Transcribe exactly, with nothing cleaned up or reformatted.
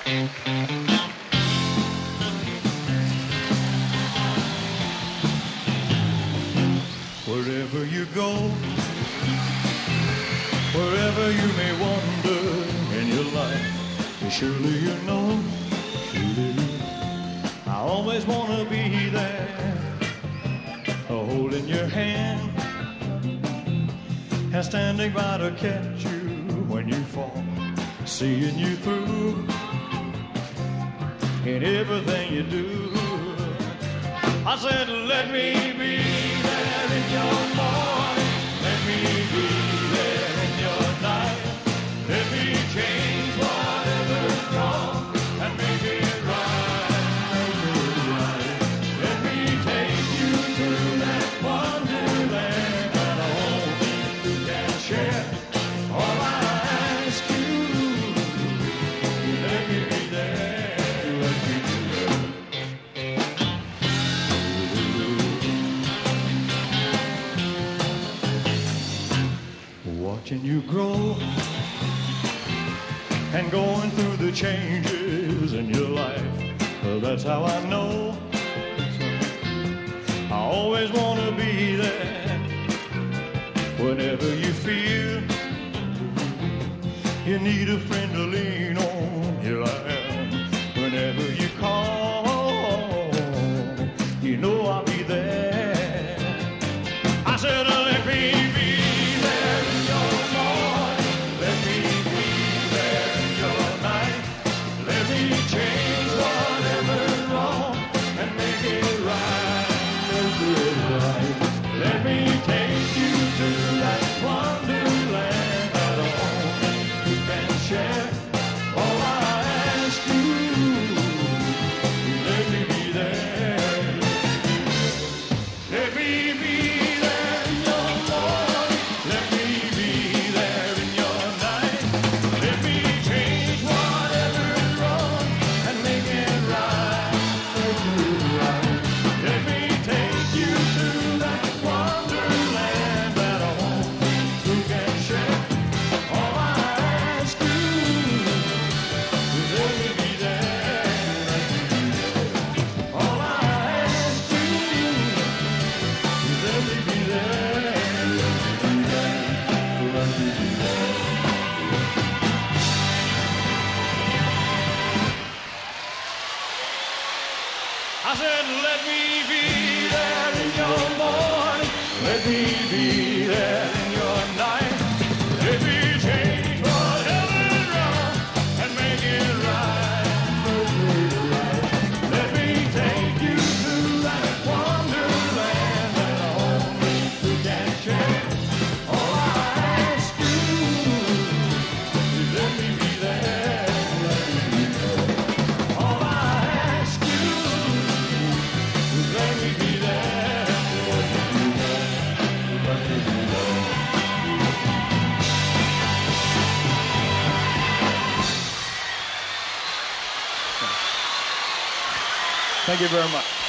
Wherever you go, wherever you may wander in your life, surely you know, surely you know, I always want to be there, holding your hand and standing by to catch you when you fall, seeing you through in everything you do. I said, let me be there in your morning, let me be there in your night, let me change whatever's wrong and make it right, make it right. Let me take you to that wonderland that only you can share. All I ask you, let me be there, let me be there. Watching you grow and going through the changes in your life, well, that's how I know I always want to be there. Whenever you feel you need a friend to lean on, here I am. Whenever you call, you know I'll be there. I said, let me be there in your morning, let me be there in your night, let me change whatever's wrong and make it right, make it right. Let me take you to that wonderland that only you can share. All I ask you, let me be there. Let me be there in your morning, let me be there in your night. Let me change whatever's wrong and make it right, make it right. Let me take you to that wonderland that only you can share. All I ask you is let me be there, let me be there. All I ask you is let me be there, let me be there, let me be there. I said, let me be there in your morning, let me be there in your night, let me change whatever's wrong and make it right, make it right. Let me take you to that wonderland that only you can share. All I ask you is let me be there, let me be there. All I ask you is let me be there, let me be there, let me be there. Thank you very much.